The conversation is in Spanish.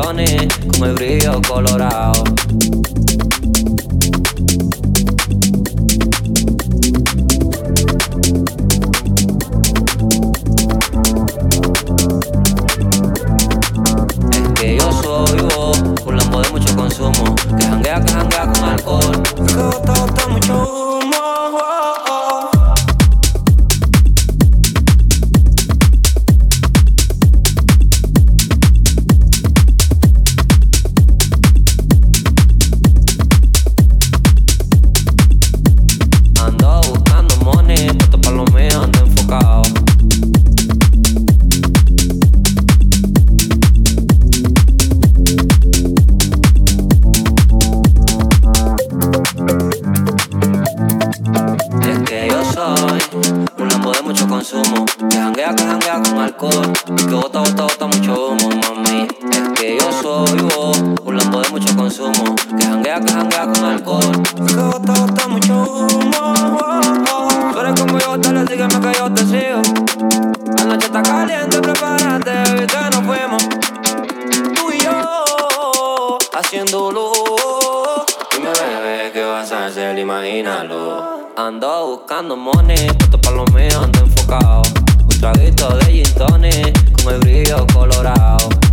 tonic, con el brillo colorado. Es que yo soy vos, un lambo de mucho consumo, que janguea con alcohol. Que bota mucho humo. Con alcohol y que bota mucho humo, mami. Es que yo soy vos, un lambo de mucho consumo, que janguea con alcohol y que bota mucho humo. Tú eres como yo, dale, sígueme que yo te sigo. La noche está caliente, prepárate, baby, que nos fuimos. Tú y yo, haciéndolo. Dime, bebé, ¿qué vas a hacer? Imagínalo. Ando buscando money, puesto pa' lo mío, ando enfocado. Traguito de gin tonic, con el brillo colorado.